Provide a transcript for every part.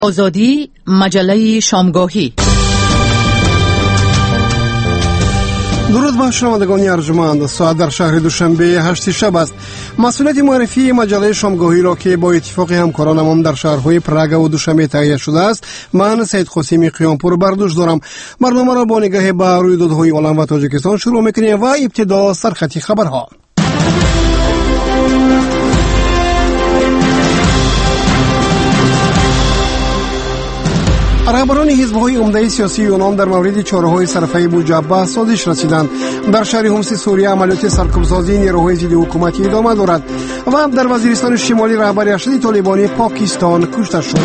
آزادی مجله شامگاهی. درود با شنوندگان ارجمند. ساعت در شهر دوشنبه 8 شب است. مسئولیت معرفی مجله شامگاهی را که با اتفاق همکارانم در شهرهای پراگ و دوشنبه تهیه شده است، من سید قاسمی قیامپور بر دوش دارم. برنامه را با نگاه به رویدادهای عالم و تاجیکستان شروع می‌کنیم و ابتدا سرخط خبرها. رهبران حزب‌های عمده سیاسی یونان در مورد چاره‌های صرفه بودجه به سازش رسیدند. در شهر حمص سوریه عملیات سرکوبسازی نیروهای ضد حکومتی ادامه دارد و در وزیرستان شمالی رهبر ارشد طالبانی پاکستان کشته شد.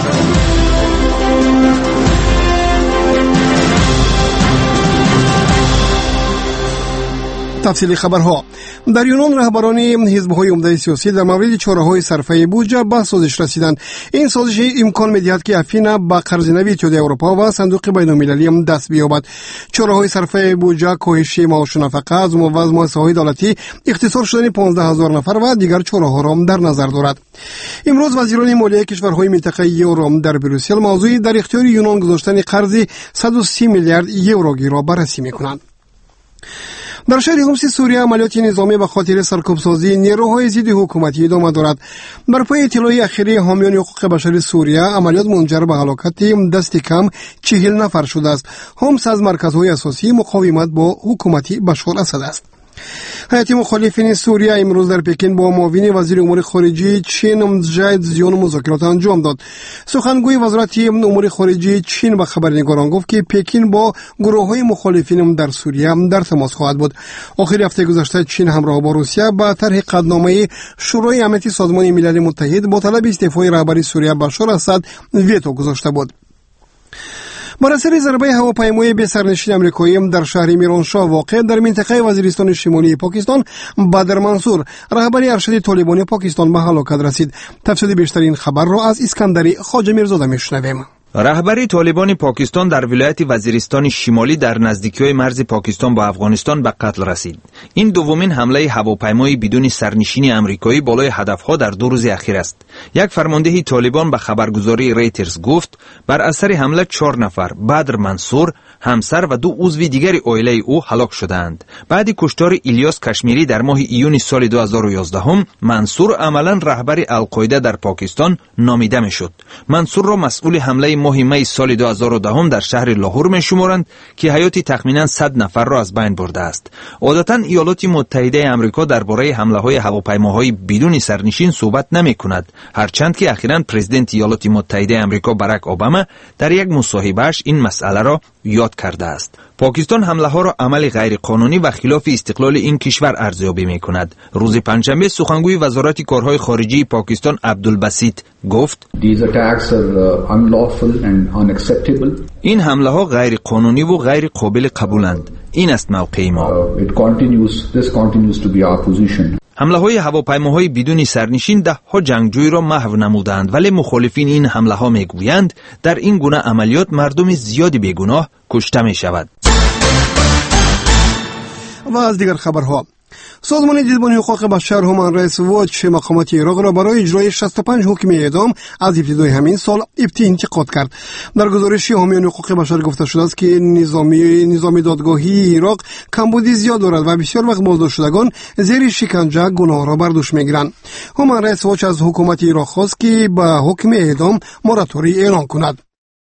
تفصیل خبرها. در یونان رهبران حزب‌های عمده سیاسی در مورد چاره‌های صرفه بودجه به سازش رسیدند. این سازش امکان می‌دهد که افین با قرض نوی اتحادیه اروپا و صندوق بین‌المللی دست بیابد. چاره‌های صرفه بودجه کاهش معاش و نفقه از مؤسسه‌های دولتی، اختصار شدن 15000 نفر و دیگر چاره‌ها را در نظر دارد. امروز وزیران مالیه کشورهای منطقه یورو در بروسل موضوع در اختیار یونان گذاشتن قرض 130 میلیارد یورو را بررسی می‌کنند. در شهر حمص سوریه عملیات نظامی به خاطر سرکوبسازی نیروهای ضد حکومتی ادامه دارد. بر پای اطلاع اخیری حامیان حقوق بشر سوریه، عملیات منجر به هلاکت دست کم 40 نفر شده است. حمص از مرکزهای اساسی مقاومت با حکومت بشار اسد است. هیئت مخالفین سوریه امروز در پکن با معاون وزیر امور خارجه چین جید زیون مذاکرات انجام داد. سخنگوی وزارت امور خارجه چین به خبرنگاران گفت که پکن با گروه‌های مخالفین در سوریه در تماس خواهد بود. آخر هفته گذشته چین همراه با روسیه با طرح قطعنامه شورای امنیت سازمان ملل متحد با طلب استعفای رهبر سوریه بشار اسد ویتو گذاشته بود. بر اثر ضربه هواپیمای به سرنشین آمریکایی در شهر میرانشاه واقع در منطقه وزیرستان شمالی پاکستان، بدر منصور رهبر ارشد طالبانی پاکستان به هلاکت رسید. تفصیل بیشتر این خبر را از اسکندری خواجه میرزاده میشنویم. رهبر طالبان پاکستان در ولایت وزیرستان شمالی در نزدیکی مرز پاکستان با افغانستان به قتل رسید. این دومین حمله هواپیمای بدون سرنشین آمریکایی بالای هدفها در 2 روز اخیر است. یک فرمانده طالبان به خبرگزاری ریترز گفت بر اثر حمله 4 نفر، بدر منصور، همسر و 2 عضو دیگر عائله او هلاک شدند. بعد کشتار الیاس کشمیری در ماه ایون سال 2011 منصور عملاً رهبر القاعده در پاکستان نامیده میشد. منصور را مسئول حمله ماه می سال 2010 در شهر لاهور می شمارند که حیات تخمینا 100 نفر را از بین برده است. عادتاً ایالات متحده آمریکا درباره حمله های هواپیماهای بدون سرنشین صحبت نمی کند، هرچند که اخیراً پرزیدنت ایالات متحده آمریکا باراک اوباما در یک مصاحبه‌اش این مسئله را یاد کرده است. پاکستان حمله ها را عمل غیر قانونی و خلاف استقلال این کشور ارزیابی می کند. روز پنجشنبه سخنگوی وزارت کارهای خارجه پاکستان عبدالبسیط گفت این حمله ها غیر قانونی و غیر قابل قبولند. این است موقع ما. حمله های هواپیماهای بدون سرنشین 10 جنگجوی را محو نمودند، ولی مخالفین این حمله ها می گویند در این گونه عملیات مردم زیادی بیگناه کشته می شود. و از دیگر خبرها، سازمان دیدبان حقوق بشر هومن رایتس واچ مقامات عراق را برای اجرای 65 حکم اعدام از ابتدای همین سال انتقاد کرد. در گزارشی حامیان حقوق بشر گفته شده است که نظام دادگاهی عراق کمبودی زیاد دارد و بسیار وقت بازداشت شدگان زیر شکنجه گناه را بر دوش میگیرند. هومن رایتس واچ از حکومت عراق خواست که به حکم اعدام موراتوری اعلان کند.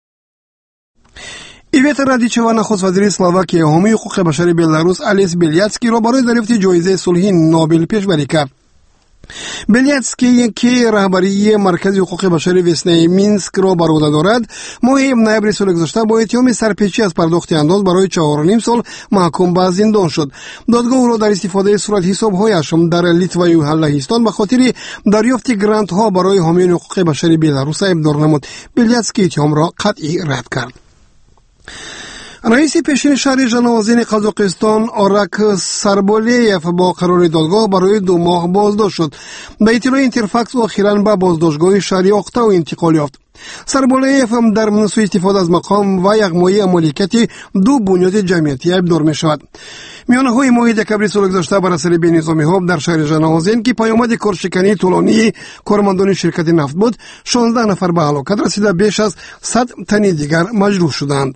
ایویتا رادیچووا نخست وزیر اسلواکیه حامی حقوق بشر بلاروس الیس بیلیاتسکی را برای دریافت جایزه صلح نوبل پیشبری کرد. بیلیاتسکی که رهبری مرکز حقوق بشر وسنای مینسک را بر عهده دارد، ماه نوامبر سال گذشته با اتهام سرپیچی از پرداخت انداز برای 4.5 سال محکوم به زندان شد. دادگاه او را در استفاده صورت حساب‌هایش در لیتوا و لهستان به خاطر دریافت گرانت ها برای حامیان حقوق بشر بلاروس ابدار نمود. بیلیاتسکی اتهام را قطعی رد کرد. رئیس پیشین شهر ژنوازین قزاقستان آرک سربالیف با قرار دادگاه برای 2 ماه بازداشت شد. به اطلاع اینترفکس اخیراً به بازداشتگاه شهری اقتا و انتقال یافت. سربالیف هم در سوء استفاده از مقام و یک مایه مالکیت 2 بنیاد جمعیتی ابدار می شود. میانه‌های ماه دکبر سال گذشته بر اثر بی‌نظامی‌ها در شهر ژناوزن که پیامد کارشکنی طولانی کارمندان شرکت نفت بود 16 نفر به هلاکت رسیده، بیش از 100 تن دیگر مجروح شدند.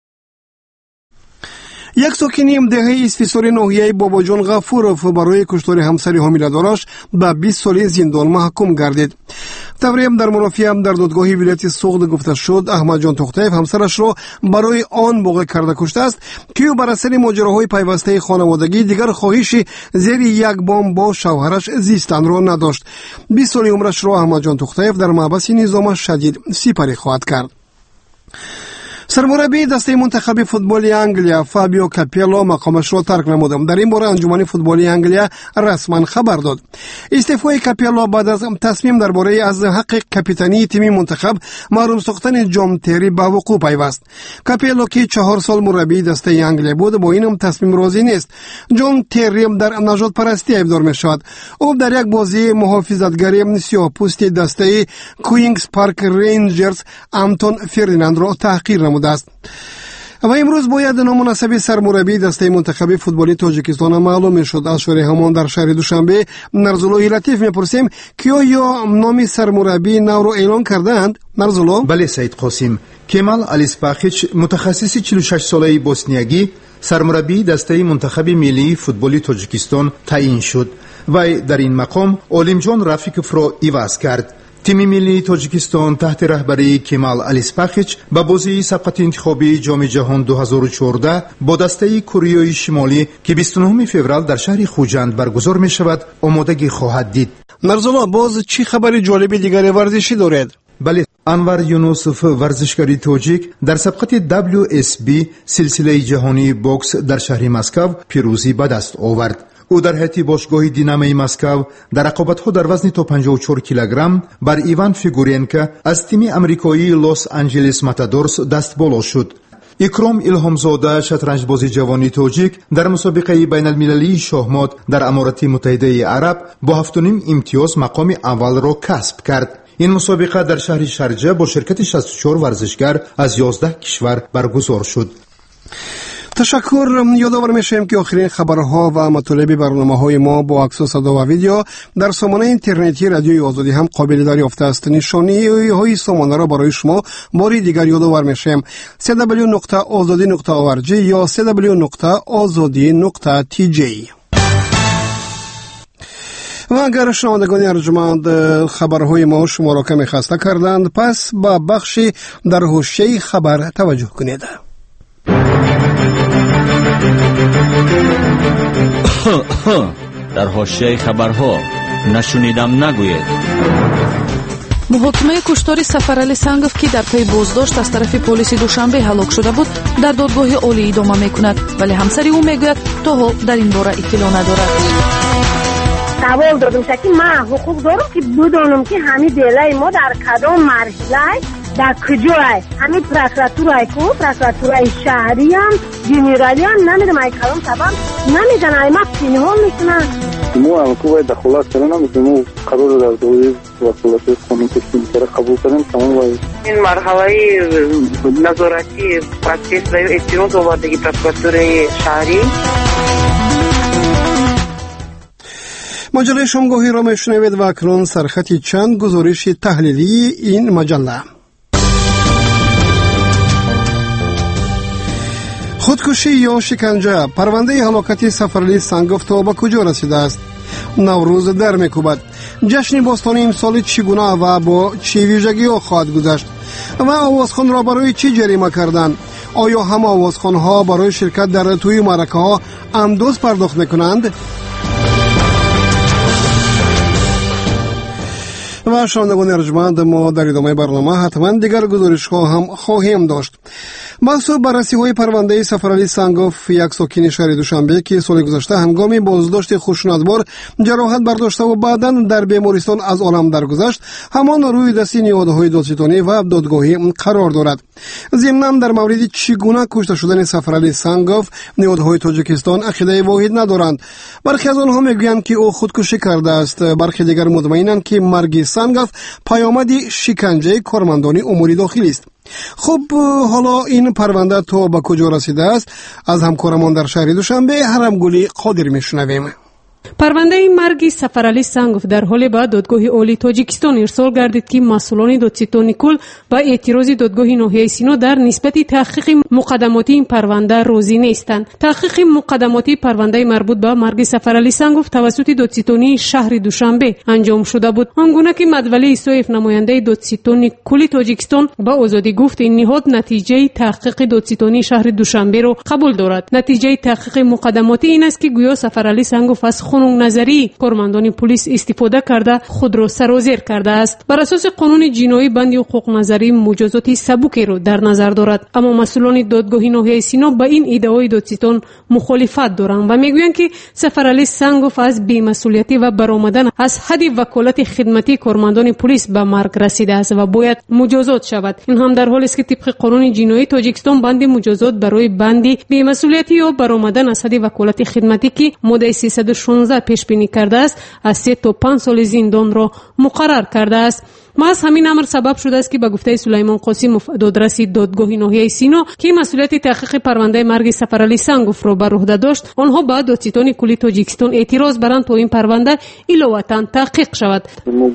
یک ساکن دهه اسفیسور ناحیه باباجان غفورов برای کشتار همسر حامله‌دارش به 20 سال زندان محکوم گردید. توریم در مرافعه در دادگاه ولایت سوغد گفته شد احمد جان توختیف همسرش را برای آن موقع کرده کشته است که او بر اثر ماجراهای پیوسته خانوادگی دیگر خواهش زیر یک بام با شوهرش زیستن را نداشت. 20 سال عمرش را احمد جان توختیف در محبس نظام شدید سپری خواهد کرد. سرمربی دسته منتخب فوتبال انگلیا فابیو کاپیلو مقامش را ترک نمود. در این باره انجمن فوتبال انگلیا رسما خبر داد. استعفای کاپیلو بعد از تصمیم درباره از حق کاپیتانی تیم منتخب محروم ساختن جان تری به وقوع پیوست. کاپیلو که 4 سال مربی دسته انگلیا بود با این تصمیم راضی نیست. جان تری در نژاد پرستی ایفدار می‌شود. او در یک بازی محافظتگری سیاه‌پوست دسته کوینگز پارک رنجرز آنتون فردیناند را تحقیر نمود است. و امروز باید نامناسب سرمربی دسته منتخب فوتبالی تاجیکستان معلوم شد. از شهر همان در شهر دوشنبه نرزلو لطیف میپرسیم که آیا نام سرمربی نو را اعلان کردند؟ نرزلو؟ بله سید قاسم، کمال الیسپاخیچ متخصص 46 ساله بوسنیایی سرمربی دسته منتخب ملی فوتبالی تاجیکستان تعیین شد و در این مقام عالمجان رفیقوف را عوض کرد. تیم ملی تاجیکستان تحت رهبری کمال الیسپاخیچ با بازی سبقت انتخابی جام جهان 2014 با دسته کره شمالی که 29 فوریه در شهر خوجند برگزار می شود آمادگی خواهد دید. نرزلا باز چی خبر جالب دیگر ورزشی دارد؟ بله، انور یونوسف ورزشکاری تاجیک در سبقت WSB سلسله جهانی بوکس در شهر مسکو پیروزی به دست آورد. او در هیئت باشگاه دیناموی مسکو در رقابت‌ها در وزن تا 54 کیلوگرم بر ایوان فیگورنکو از تیم آمریکایی لس آنجلس ماتادورز دست بالا شد. اکرام الهامزاده شطرنجباز جوانی تاجیک در مسابقه بین المللی شاهمات در امارات متحده عرب با 7.5 امتیاز مقام اول را کسب کرد. این مسابقه در شهر شارجه با شرکت 64 ورزشگر از 11 کشور برگزار شد. تشکر. یادآور میشیم که آخرین خبرها و مطالب برنامه‌های ما با عکس و صدا و ویدیو در سامانه اینترنتی رادیوی آزادی هم قابل دریافت است. نشانی‌های سامانه را برای شما باری دیگر یادآور میشیم: www.azadi.org یا www.azadi.tj. و اگر شنوندگان ارجمند خبرهای ما شما را کمی خسته کردند، پس با بخشی در حوشه‌ی خبر توجه کنید. در حاشیه خبرها نشنیدم نگوید. محاکمه کشتار سفرعلی سنگов که در پی بازداشت از طرف پلیس دوشنبه هلاک شده بود در دادگاه عالی ادامه میکند، ولی همسر او میگوید تا حال در این باره اطلاع ندارد. سوال دادم که من حقوق دارم که بدانم که همین دلای ما در کدام مرحله در کجای همین پروکراتورای شهری هم جنرالی هم نمیدونم ای کلام سبب نمیدن ای ما پینهال میکنن ما هم که باید دخلات کردن هم ما قرار در دوری و خلاصه قانون تشکیل کرده قبول کردن تمام باید این مرحله نظارتی پرکیس و احتیاط آوردگی پروکراتورای شهری. مجله شامگاهی را میشنوید و اکنون سرخط چند گزارش تحلیلی این مجله. خودکشی یا شکنجه، پرونده هلاکت سفرعلی سنگov تا به کجا رسیده است؟ نوروز در میکوبد. جشن باستانی امسال چگونه و با چه ویژگی‌ها خواهد گذشت؟ و آوازخوان را برای چی جریمه کردند؟ آیا همه آوازخوان‌ها برای شرکت در توی معرکه‌ها اندوز پرداخت میکنند؟ و شنوندگان ارجمند، ما در ادامه برنامه حتما دیگر گزارش‌ها هم خواهیم داشت. محسوب بررسی‌های پرونده سفرعلی سنگov، یک ساکن شهر دوشنبه که سال گذشته هنگام بازداشت خشونتبار جراحت برداشته و بعداً در بیمارستان از عالم درگذشت، همان روی دست نهادهای دادستانی و دادگاهی قرار دارد. ضمناً در مورد چگونه کشته شدن سفرعلی سنگov نهادهای تاجیکستان عقیده واحد ندارند. برخی از آنها میگویند که او خودکشی کرده است، برخی دیگر مطمئنند که مرگ سنگov سنگاف پیامد شکنجه کارمندان امور داخلی است. خب حالا این پرونده تا به کجا رسیده است؟ از همکارمان در شهر دوشنبه هرمگلی قادر میشنویم. پرونده مرگ سفرعلی سنگوف در حال به دادگاه عالی تاجیکستان ارسال گردید که مسئولان دادستانی کل با اعتراض دادگاه ناحیه سینا در نسبت تحقیق مقدماتی این پرونده راضی نیستند. تحقیق مقدماتی پرونده مربوط به مرگ سفرعلی سنگوف توسط دادستانی شهر دوشنبه انجام شده بود. آنگونه که مدولی ایسایف نماینده دادستانی کل تاجیکستان با آزادی گفت این نهاد نتیجه تحقیق دادستانی شهر دوشنبه را قبول دارد. نتیجه تحقیق مقدماتی این است که گویا سفرعلی سنگوف از خانم نظری کارمندان پلیس استفاده کرده خود را سرازیر کرده است. بر اساس قانون جنایی بند حقوق نظری مجازات سبکی را در نظر دارد، اما مسئولان دادگاه ناحیه سینا با این ادعای دادستان مخالفت دارند و میگویند که سفرعلی سنگوف از بی‌مسئولیتی و برآمدن از حد وکالت خدمتی کارمندان پلیس به مرگ رسیده است و باید مجازات شود. این هم در حالی است که طبق قانون جنایی تاجیکستان بند مجازات برای بند بی‌مسئولیتی یا برآمدن از حد وکالت خدمتی که ماده 316 پیش بینی کرده است از 3 تا 5 سال زندان را مقرر کرده است. محض همین امر سبب شده است که به گفته سلیمان قاسم دادرس دادگاه ناحیه سینا که مسئولیت تحقیق پرونده مرگ سفرعلی سنگوف را بر عهده داشت، آنها به دادستان کلی تاجیکستان اعتراض برند تا این پرونده علاوه تحقیق شود.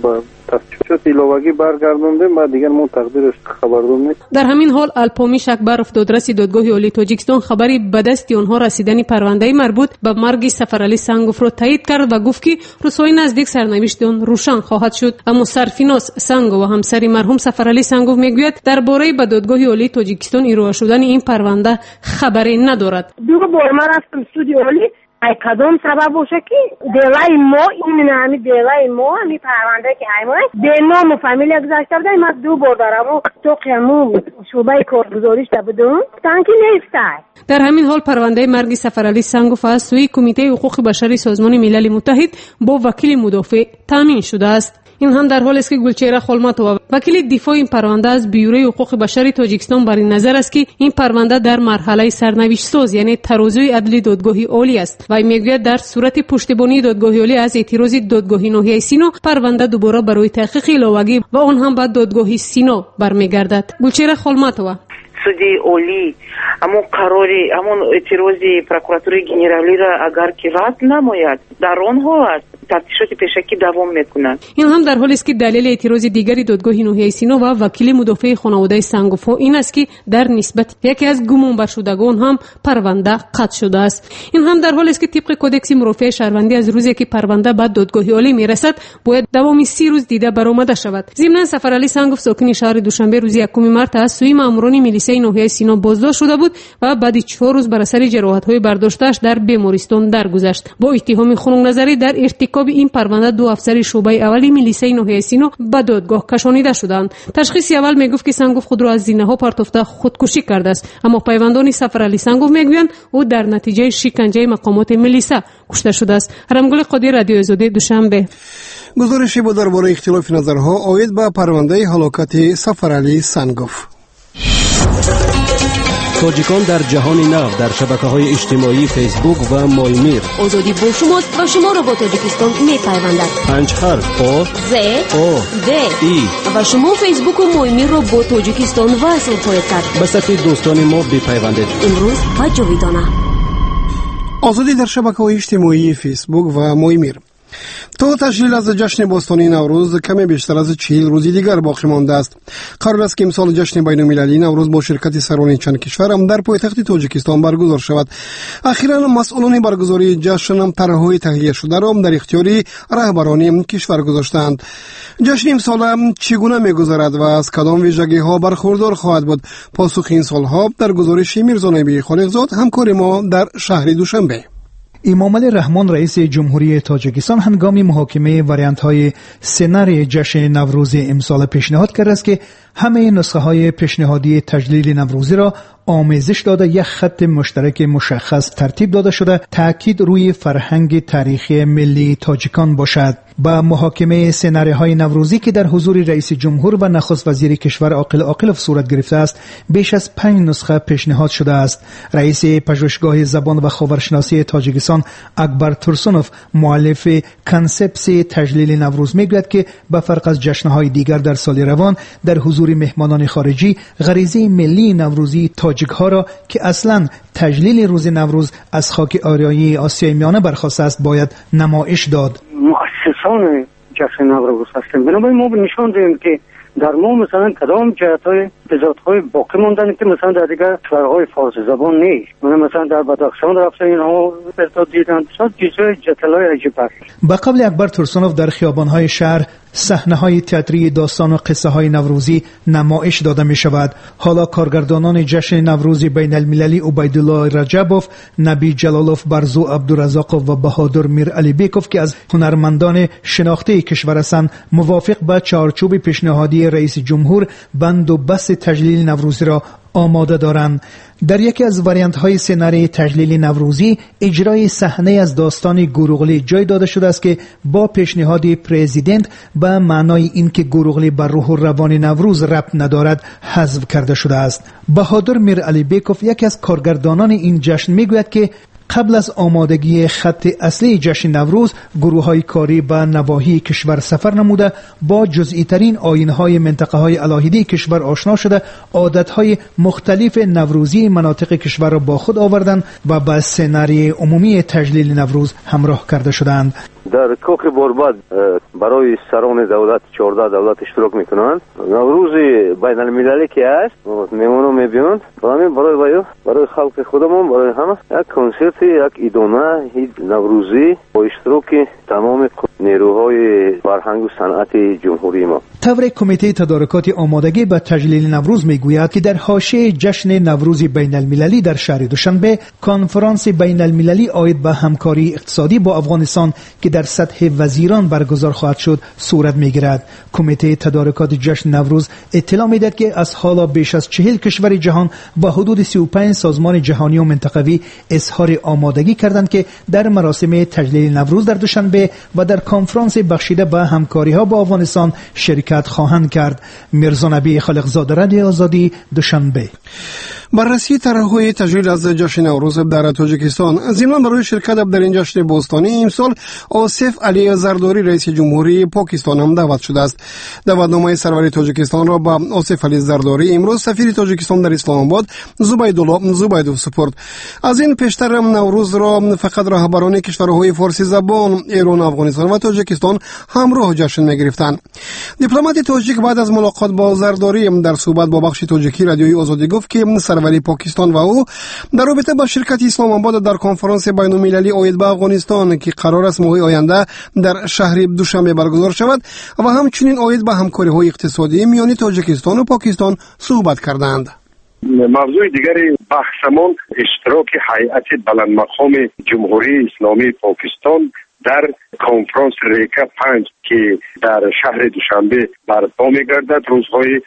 تفتیشات علاوه‌ای برگردوندیم و دیگر ما تقدیرش خبردار نیست. در همین حال الپامیش اکبرов دادرس دادگاه عالی تاجیکستان خبری به دست آنها رسیدن پرونده مربوط به مرگ سفرعلی سنگوف را تایید کرد و گفت که روزهای نزدیک سرنوشت آن روشن خواهد شد. اما سرفیناس سنگو و همسر مرحوم سفرعلی سنگوف میگوید درباره به دادگاه عالی تاجیکستان ارائه شدن این پرونده خبری ندارد. دو بار من رفتم سود عالی ای کدام سبب باشه که دلای ما این نمی دلای ما می پرونده که ای ما به نام و فامیل گذاشته بودن. من 2 بار دارم و تو قیموم شعبه کارگزاریش بودم تانکی نیسته. در همین حال پرونده مرگ سفرعلی سنگوف از سوی کمیته حقوق بشری سازمان ملل متحد با وکیل مدافع تامین شده است. این هم در حالی است که گلچهره خلمتووا وکیل دفاع این پرونده از بیوره حقوق بشری تاجیکستان بر این نظر است که این پرونده در مرحله سرنوشت ساز یعنی ترازوی عدلی دادگاه عالی است و میگوید در صورت پشتیبانی دادگاه عالی از اعتراض دادگاه ناحیه سینا پرونده دوباره برای تحقیق علاوه‌ای و آن هم به دادگاه سینا برمیگردد. گلچهره خلمتووا судии олӣ ҳамон қарори ҳамон эътирози прокуратураи генералӣ ра агар ки рад намояд дар он ҳолат тафтишоти пешакӣ давом мекунад. این هم در حالی است که دلیل اعتراض دیگری دادگاه ناحیه سینا و وکیل مدافع خانواده سنگوف‌ها این است که در نسبت یکی از گمانبر شدگان هم پرونده قطع شده است. این هم در حالی است که طبق کدکس مرافعه شهروندی از روزی که پرونده به دادگاه عالی میرسد باید دوام 30 روز دیده برآمده شود. ضمن سفرعلی سنگوف ساکن شهر دوشنبه روز 1 مارس از سوی ماموران میلیسای ناحیه سینا بازداشت شده بود و بعد 4 روز بر اثر جراحت‌های برداشته‌اش در بیمارستان درگذشت. با اتهام خنک نظری در ارتکاب این پرونده 2 افسر شعبه اولی میلیسای ناحیه سینا به دادگاه کشانیده شدند. تشخیص اول میگفت که سنگوف خود را از زینه‌ها پرتافته خودکشی کرده است، اما پیوندان سفرعلی سنگوف میگویند او در نتیجه شکنجه مقامات میلیسا کشته شده است. رمگل قادر رادیو آزادی دوشنبه. گزارشی بود درباره اختلاف نظرها آید به پرونده هلاکت سفرعلی سنگوف. تاجیکان در جهان نو در شبکه‌های اجتماعی فیسبوک و مایمیر. آزادی با شماست و شما را با تاجیکستان می‌پیوندد. 5 حرف آ ز او د ای و شما فیسبوک و مایمیر را با تاجیکستان وصل خواهید کرد. به صفحه دوستان ما بپیوندید. امروز و جاویدانه. آزادی در شبکه‌های اجتماعی فیسبوک و مایمیر. تا تشکیل از جشن باستانی نوروز کمی بیشتر از 40 روز دیگر باقی مانده است. قرار است که امسال جشن بین‌المللی نوروز با شرکت سران چند کشور هم در پایتخت تاجیکستان برگزار شود. اخیراً مسئولان برگزاری جشن هم طرح‌های تهیه شده را در اختیار رهبران کشور گذاشتند. جشن امسال هم چگونه می‌گذرد و از کدام ویژگی‌ها برخوردار خواهد بود؟ پاسخ این سال‌ها در گزارش میرزا نبی خالقزاد همکار ما در شهر دوشنبه. امامعلی رحمان رئیس جمهوری تاجیکستان هنگام محاکمه واریانت‌های سناریوی جشن نوروز امسال پیشنهاد کرده است که همه نسخه‌های پیشنهادی تجلیل نوروزی را آمیزش داده یک خط مشترک مشخص ترتیب داده شده تاکید روی فرهنگ تاریخی ملی تاجیکان باشد. با محاکمه سناریوهای نوروزی که در حضور رئیس جمهور و نخست وزیر کشور عاقل عاقلوف صورت گرفته است، بیش از 5 نسخه پیشنهاد شده است. رئیس پژوهشگاه زبان و خاورشناسی تاجیکستان اکبر تورسونوف مؤلف کانسپس تجلیل نوروز میگوید که به فرق از جشن‌های دیگر در سال روان در حضور مهمانان خارجی، غریزه ملی نوروزی تاجیک‌ها را که اصلاً تجلیل روز نوروز از خاک آریایی آسیای میانه برخاسته است باید نمایش داد. مؤسسان جشن نوروز هستیم، بنابراین ما نشان دهیم که در ما مثلا کدام جهت‌های تضادهای باقی ماندن که مثلا در دیگر کشورهای فارسی زبان نیست. مثلا در بدخشان رفتن اینها ارتباط دیدن، بسیار چیزهای جتلای عجیب است. به قبل اکبر تورسونوف در خیابان‌های شهر صحنه‌های تئاتری داستان و قصه‌های نوروزی نمایش داده می‌شود. حالا کارگردانان جشن نوروز بین‌المللی عبیدالله رجبوف، نبی جلالوف، برزو عبدالرزاقوف و بهادر میر علی بیکوف که از هنرمندان شناخته کشور هستند، موافق به چارچوب پیشنهادی رئیس جمهور بند و بست تجلیل نوروزی را آماده دارند. در یکی از واریانت های سناریوی تجلیل نوروزی اجرای صحنه از داستان گوروغلی جای داده شده است که با پیشنهاد پرزیدنت به معنای اینکه گوروغلی بر روح و روان نوروز ربط ندارد حذف کرده شده است. بهادر میر علی بیکوف یکی از کارگردانان این جشن میگوید که قبل از آمادگی خط اصلی جشن نوروز، گروه‌های کاری به نواحی کشور سفر نموده با جزئی ترین آیین‌های منطقه‌های الهیدی کشور آشنا شده، عادت‌های مختلف نوروزی مناطق کشور را با خود آوردند و با سناریوی عمومی تجلیل نوروز همراه کرده شدند. در کوخ بورباد برای سران دولت 14 دولت اشتراک میکنند. نوروز بین المللی که است میمونو میبینند، برای خلق خودمون، برای همه یک کنسرت، یک ایدانه نوروزی با اشتراک تمام نیروهای فرهنگ و صنعت جمهوری ما. طور کمیته تدارکات آمادگی به تجلیل نوروز میگوید که در حاشیه جشن نوروز بین المللی در شهر دوشنبه کنفرانس بین المللی عاید به همکاری اقتصادی با افغانستان که در سطح وزیران برگزار خواهد شد صورت میگیرد. کمیته تدارکات جشن نوروز اطلاع میدهد که از حالا بیش از 40 کشور جهان با حدود 35 سازمان جهانی و منطقوی اظهار آمادگی کردند که در مراسم تجلیل نوروز در دوشنبه و در کنفرانس بخشیده به همکاری ها با افغانستان شرکت خواهند کرد. میرزا نبی خالقزاده، رادیو آزادی، دوشنبه. بررسی طرح‌های تجلیل از جشن نوروز در تاجیکستان. ضمن برای شرکت در این جشن بوستانی امسال آصف علی زرداری رئیس جمهوری پاکستان هم دعوت شده است. دعوتنامه سروری تاجیکستان را با آصف علی زرداری امروز سفیر تاجیکستان در اسلام آباد زبیدوف سپرد. از این پیشتر نوروز را فقط رهبران کشورهای فارسی زبان ایران، افغانستان و تاجیکستان همراه جشن می‌گرفتند. دیپلمات تاجیک بعد از ملاقات با زرداری در صحبت با بخش تاجیکی رادیوی آزادی گفت که سروری پاکستان و او در رابطه با شرکت اسلام آباد در کنفرانس بین‌المللی عاید به افغانستان که قرار است ماه آینده در شهر دوشنبه برگزار شود و همچنین عاید به همکاری‌های اقتصادی میان تاجیکستان و پاکستان صحبت کردند. موضوع دیگری بحثمان اشتراک هیئت بلندمقام جمهوری اسلامی پاکستان در کنفرانس ریکا 5 که در شهر دوشنبه برپا می‌گردد روزهای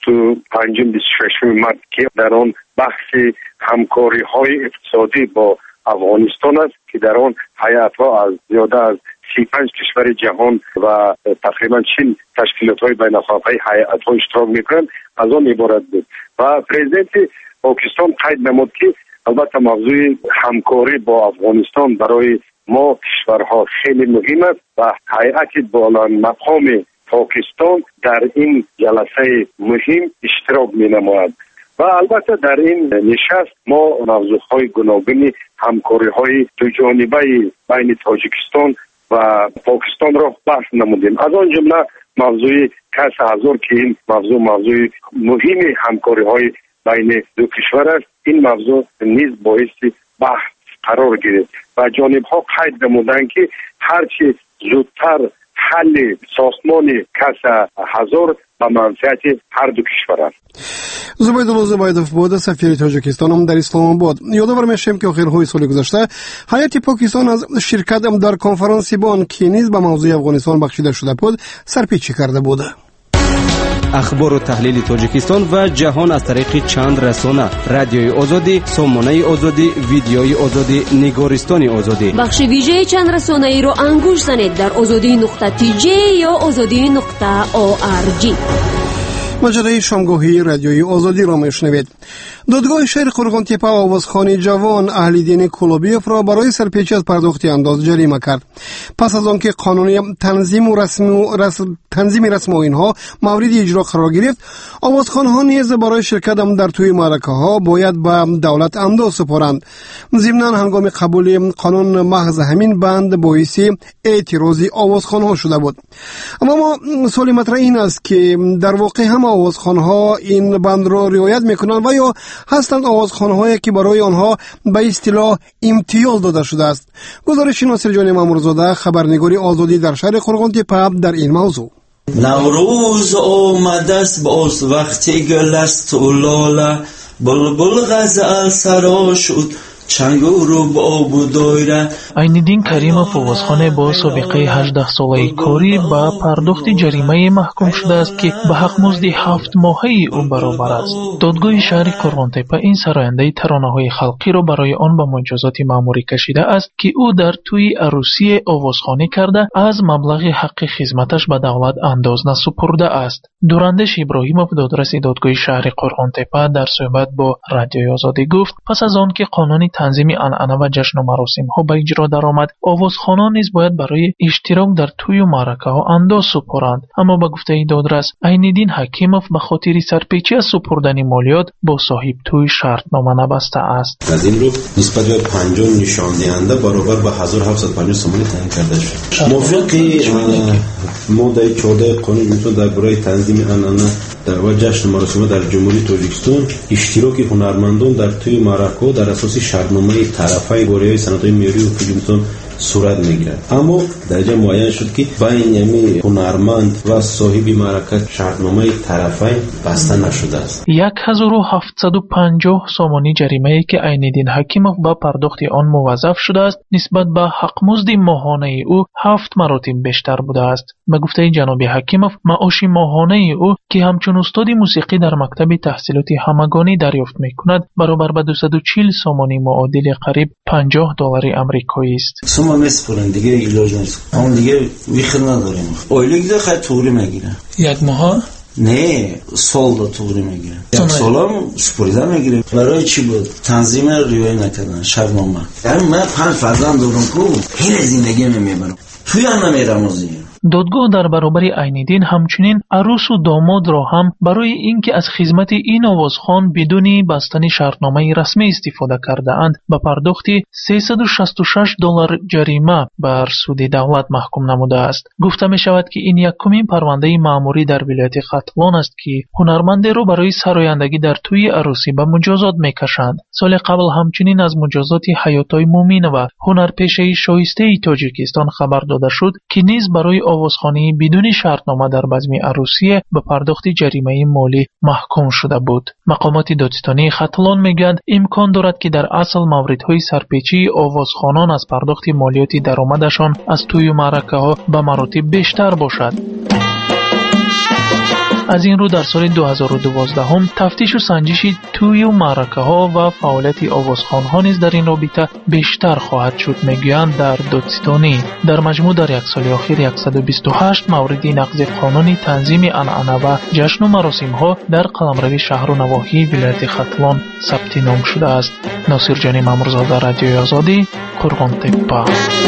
25 26 مارس که در آن بحث همکاری‌های اقتصادی با افغانستان است که در آن هیئت‌ها از زیاده از 35 کشور جهان و تقریبا 40 تشکیلات‌های بین‌المللی هیئت‌ها اشتراک می‌کنند از آن عبارت بود و پرزیدنت پاکستان قید نمود که البته موضوع همکاری با افغانستان برای ما کشورها خیلی مهم است و هیئت بلندمقام پاکستان در این جلسه مهم اشتراک می‌نماید و البته در این نشست ما موضوعهای گوناگون همکاری‌های دو جانبه بین تاجیکستان و پاکستان را بحث نمودیم. از آن جمله موضوع کسب هزار که این موضوع مهم همکاری‌های بین دو کشور است، این موضوع نیز باعث بحث قرار گرفت و جانب‌ها قید نمودند که هرچی زودتر حل ساختمان کسب هزار به منفعت هر دو کشور است. زبیدالله زبیدوف بود، سفیر تاجیکستان هم در اسلام آباد. یادآور میشیم که آخرهای سال گذشته هیئت پاکستان از شرکت در کنفرانس بان که نیز به موضوع افغانستان بخشیده شده بود سرپیچی کرده بود. اخبار و تحلیل تاجیکستان و جهان از طریق چند رسانه: رادیوی آزادی، سامانه آزادی، ویدیوی آزادی، نگارستان آزادی. بخش ویژه چند رسانه ای را انگوش زنید در azadi.tj یا azadi.org. مجله شامگاهی رادیوی آزادی را میشنوید. دادگاه شهر قرغانتپه و آوازخوان جوان اهل دین کولوبیف را برای سرپیچی از پرداخت انداز جریمه کرد. پس از آنکه قانون تنظیم رسم اینها مورد اجرا قرار گرفت، آوازخوانها نیز برای شرکت در توی معرکه ها باید به دولت انداز سپارند. ضمناً هنگام قبول قانون محض همین بند باعث اعتراض آوازخوانها شده بود. اما سوال مطرح این است که در واقع هم آوازخوانها این بند را رعایت میکنند و یا هستند آوازخوانهایی که برای آنها به اصطلاح امتیاز داده شده است؟ گزارش ناصر جان مامورزاده، خبرنگاری آزادی در شهر قرغانتپه، در این موضوع. نوروز آمده است باز وقتی گل است و لاله، بلبل غزل سرا شد چنگور و باب و دایره. عین‌الدین کریمов آوازخوان با سابقه 18 ساله کاری با پرداخت جریمه محکوم شده است که به حق مزد 7 ماهه او برابر است. دادگاه شهر قرغانتپه این سراینده ترانه‌های خلقی را برای آن به مجازات مأموری کشیده است که او در توی عروسی آوازخوانی کرده از مبلغ حق خدمتش به دولت انداز نسپرده است. دورندش ابراهیمov دادرس دادگاه شهر قرغانتپه در صحبت با رادیوی آزادی گفت پس از آن که قانون تنظیم عنعنه و جشن و مراسم ها به اجرا درآمد، آوازخوانان نیز باید برای اشتراک در توی و معرکه ها انداز سپارند. اما به گفته دادرس عین‌الدین حکیمov به خاطر سرپیچی از سپردن مالیات با صاحب توی شرطنامه نبسته است. از این رو نسبت به 50 نشان دهنده برابر به 1750 سومانی تعیین کرده شد. موافقی ماده 14 قانون درباره تنظیم عنعنه و جشن مراسم در جمهوری تاجیکستان اشتراک هنرمندان در توی معرکه در اساس شرطنامه طرفای گروه‌های صنعت‌های معیاری و فیلمساز صورت میگیرد. اما در اینجا معین شد که بین یعنی هنرمند و صاحب معرکه شرطنامه طرفین بسته نشده است. 1750 سامانی جریمه‌ای که عین‌الدین حکیمov با پرداخت آن موظف شده است نسبت به حق مزد ماهانه او 7 مراتب بیشتر بوده است. به گفته جناب حکیمov معاش ماهانه او که همچون استاد موسیقی در مکتب تحصیلات همگانی دریافت میکند برابر به 240 سامانی معادل قریب $50 آمریکایی است. ما میسپرن دیگه ایلاج نیست. اون دیگه ویخر نداریم. اویلی دیگه خیلی طوری میگیره. یک ماه؟ نه، سال دا طوری میگیره. یک سال هم سپریده میگیره. برای چی بود؟ تنظیم رعایت نکردن، شرطنامه. یعنی من 5 فرزند دارم که هیچ زندگی نمیبرم. توی هم نمیرم از این. دادگاه در برابر عین‌الدین همچنین عروس و داماد را هم برای اینکه از خدمت این آوازخوان بدون بستن شرطنامه رسمی استفاده کرده اند به پرداخت $366 جریمه بر سود دولت محکوم نموده است. گفته می شود که این یکمین پرونده مأموری در ولایت ختلان است که هنرمند را برای سرایندگی در توی عروسی به مجازات میکشند. سال قبل همچنین از مجازات حیاتای مومین و هنرپیشه شایسته تاجیکستان خبر داده شد که نیز برای آوازخوانی بدون شرطنامه در بزم عروسی به پرداخت جریمه مالی محکوم شده بود. مقامات دادستانی ختلان میگویند امکان دارد که در اصل موردهای سرپیچی آوازخوانان از پرداخت مالیات درآمدشان از توی معرکه ها به مراتب بیشتر باشد. از این رو در سال 2012 هم تفتیش و سنجش توی و معرکه ها و فعالیت آوازخوان ها نیز در این رابطه بیشتر خواهد شد میگویند در دادستانی. در مجموع در یک سال اخیر 128 مورد نقض قانون تنظیم عنعنه و جشن و مراسم ها در قلمرو شهر و نواحی ولایت ختلان ثبت نام شده است. ناصر جان مامورزاده، رادیوی آزادی، قرغانتپه.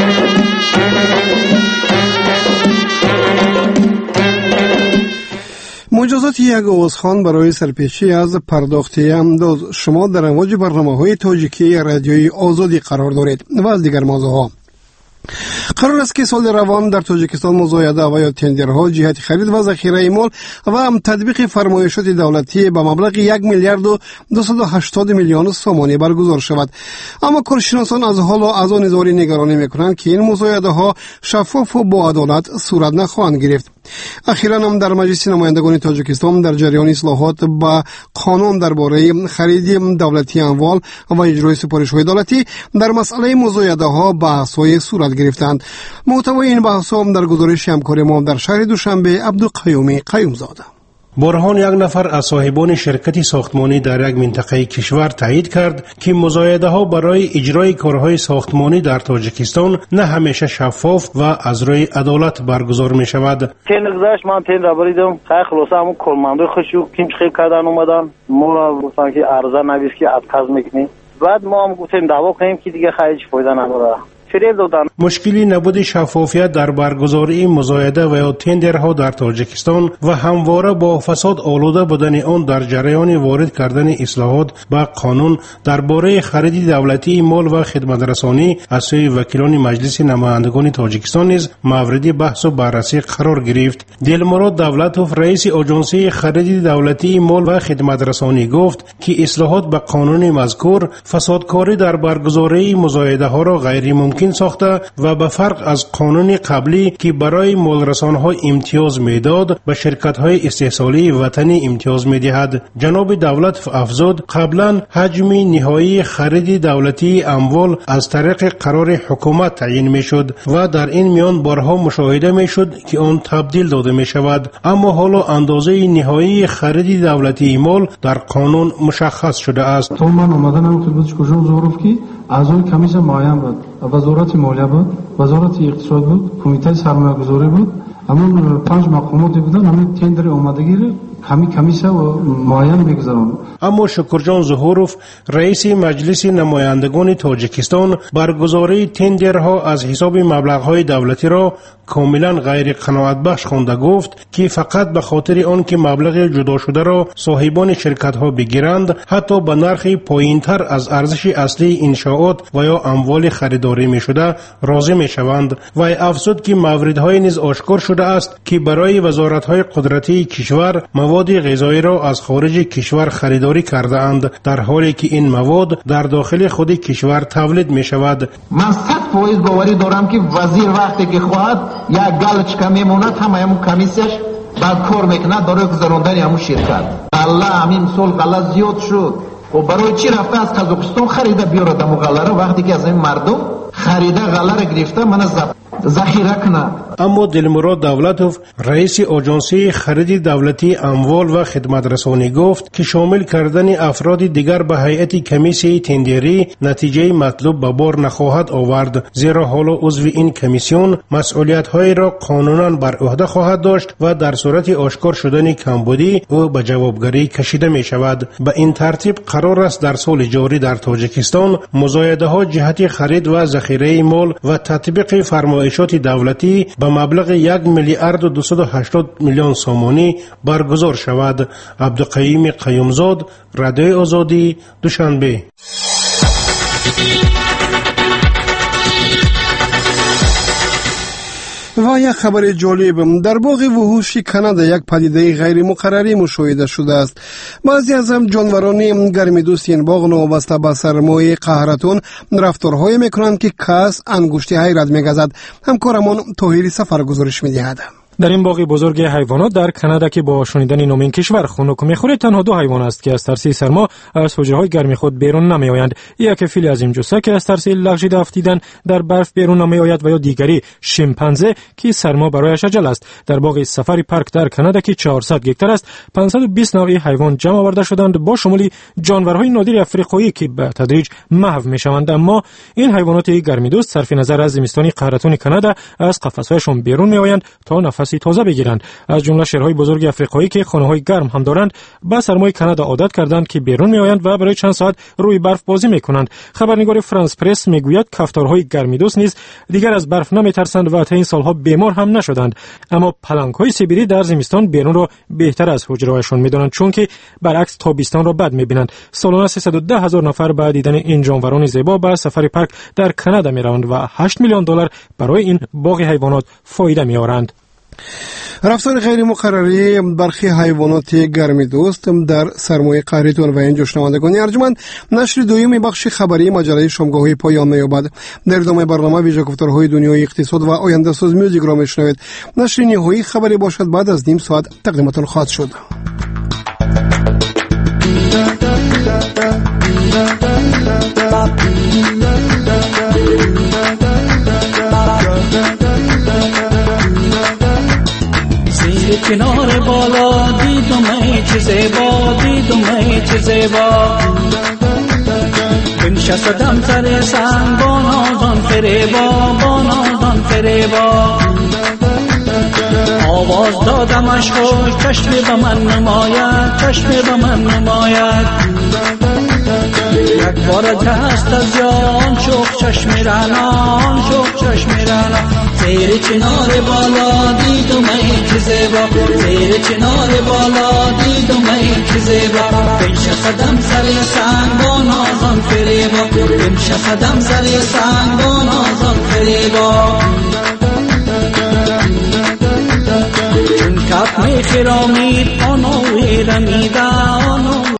مجازات یک آوازخوان برای سرپیچی از پرداخت انداز. شما در امواج برنامه‌های تاجیکی رادیوی آزادی قرار دارید و از دیگر موضوعها. قرار است که سال روان در تاجیکستان مزایده و یا تندرها جهت خرید و ذخیره مال و تطبیق فرمایشات دولتی به مبلغ 1,280,000,000 سومانی برگزار شود. اما کارشناسان از حال و از آن اظهار نگرانی میکنند که این مزایده ها شفاف و با عدالت صورت نخواهند گرفت. اخیراً هم در مجلس نمایندگان تاجیکستان در جریان اصلاحات با قانون درباره خرید دولتی اموال و اجرای سپارش‌های دولتی در مسئله مزایده ها بحث‌های صورت گرفتند. محتوای این بحث‌ها هم در گزارش همکار ما در شهر دوشنبه عبدالقیومی قیومزاده. برهان یک نفر از صاحبان شرکتی ساختمانی در یک منطقه کشور تایید کرد که مزایده ها برای اجرای کارهای ساختمانی در تاجیکستان نه همیشه شفاف و از روی عدالت برگزار می شود. تین گذشت من تین را بریدم، خلاصه همون کلمنده خوشو کیم خیلی کردن اومدن، ما را گفتن که عرضه نویس که ادکاز میکنی. بعد ما هم گفتیم دعوا کنیم که دیگه خیلی فایده نداره. مشکلی نبود شفافیت در برگزاری مزایده و یا تندرها در تاجیکستان و همواره با فساد آلوده بودن آن در جریان وارد کردن اصلاحات به قانون درباره خرید دولتی مال و خدمت رسانی از سوی وکیلان مجلس نمایندگان تاجیکستان نیز مورد بحث و بررسی قرار گرفت. دلمراد دولتوف رئیس آژانسی خرید دولتی مال و خدمت رسانی گفت که اصلاحات به قانون مذکور فسادکاری در برگزاری مزایده ها را غیر ممکن ساخته و به فرق از قانون قبلی که برای مالرسانها امتیاز میداد به شرکت‌های استحصالی وطنی امتیاز میدهد. جناب دولت افزود قبلا حجم نهایی خرید دولتی اموال از طریق قرار حکومت تعیین میشد و در این میان بارها مشاهده میشد که آن تبدیل داده میشود، اما حالا اندازه نهایی خرید دولتی مال در قانون مشخص شده است. تو من اومدنم تو بود کجا ظروف کی اعضای کمیسیون معین بود، وزارت مالیه بود، وزارت اقتصاد بود، کمیته سرمایه‌گذاری بود، اما 5 مقاماتی بودن، همین تندر اومدگی همین کمیسیون معین میگذارن. اما شکرجان ظهوروف رئیس مجلس نمایندگان تاجیکستان برگزاری تندرها از حساب مبلغ‌های دولتی را کاملا غیر قناعت بخش خوانده گفت که فقط به خاطر آن که مبلغ جدا شده را صاحبان شرکت‌ها بگیرند حتی به نرخ پایینتر از ارزش اصلی انشاءات و یا اموال خریداری می‌شده راضی می‌شوند و افزود که موردهای نیز آشکار شده است که برای وزارت‌های قدرتی کشور مواد غذایی را از خارج کشور خریداری کرده اند، در حالی که این مواد در داخل خود کشور تولید می‌شود. من 100% باوری دارم که وزیر وقتی که خواهد یک گالچکا میموند همون کمیسیش بعد کار میکنه داره گذراندن همون شرکت. الله همین سال غله زیاد شد و برای چی رفته از قزاقستان خریده بیاره دمو غله را وقتی که از این مردم خریده غله را گرفته من ذخیره کنه. اما دلمراد دولتوف رئیس آژانسی خرید دولتی اموال و خدمت رسانی گفت که شامل کردن افراد دیگر به هیئت کمیسیون تندری نتیجه مطلوب به بار نخواهد آورد، زیرا حالا عضو این کمیسیون مسئولیت‌های را قانونا بر عهده خواهد داشت و در صورت آشکار شدن کمبودی او به جوابگری کشیده می شود. به این ترتیب قرار است در سال جاری در تاجیکستان مزایده‌ها جهت خرید و ذخیره مال و تطبیق فرمایشات دولتی به مبلغ 1 میلیارد و 280 میلیون سومانی برگزار شود. عبدالقیوم قیومزاد، رادیوی آزادی، دوشنبه. و یک خبر جالب در باغ وحوش کانادا یک پدیده غیر مقرری مشاهده شده است. بعضی از جانوران گرمیدوست این باغ وابسته به سرمای قهرتون رفتارهایی میکنند که کس انگشتی حیرت میگذارد. همکارمان طاهری سفر گزارش میدهد. در این باغ بزرگ حیوانات در کانادا که با شنیدن نام این کشور خنک میخورد تنها 2 حیوان است که از ترس سرما از حجره‌های گرمی خود بیرون نمیآیند. یک فیل عظیم جثه که از ترس لغزش افتیدن در برف بیرون نمیآید و یا دیگری شامپانزه که سرما برایش اجل است. در باغ سفاری پارک در کانادا که 400 هکتار است 520 نوع حیوان جمع آورده شدند با شمول جانورهای نادر افریقایی که به تدریج محو میشوند. اما این حیوانات گرمیدوست صرف نظر از زمستانی قهرتون کانادا از قفس‌هایشان بیرون میآیند تا نفس تازه بگیرند. از جمله شیرهای بزرگ افریقایی که خانه‌های گرم هم دارند با سرمای کانادا عادت کردند که بیرون میآیند و برای چند ساعت روی برف بازی میکنند. خبرنگار فرانس پرس میگوید کفتارهای گرمیدوست نیز دیگر از برف نمیترسند و تا این سالها بیمار هم نشدند. اما پلنگ‌های سیبری در زمستان بیرون را بهتر از حجره‌هایشان میدانند چون که برعکس تابستان را بد میبینند. سالانه 310,000 نفر به دیدن این جانوران زیبا به سفاری پارک در کانادا میروند و $8 میلیون برای این باغ حیوانات فایده میآورند. رفتار غیر مقرری برخی حیوانات گرمیدوست در سرمای قهرتون و این جشنوندگان ارجمند نشر دوم بخش خبری مجله شامگاهی پایان می‌یابد. در ادامه برنامه ویژه گفتارهای دنیای اقتصاد و آینده ساز میوزیک را میشنوید. نشر نهایی خبری باشد بعد از نیم ساعت تقدیمتان خواهد شد. کنار بالا دیدم چه زیبا دیدم ای چه زیبا بنشستم سر سنگ با نازان فریبا با نازان فریبا آواز دادمش خوش چشم به من نماید چشم به من نماید یک بار دست از جان شوخ چشم رنان شوخ چشم رنان زیر چنار بالا دیدم ای که زیبا زیر چنار بالا دیدم ای که زیبا بنشستم سر سنگ با نازان فریبا بنشستم سر سنگ با نازان فریبا چون کف می خرامید آنو رمیده آنو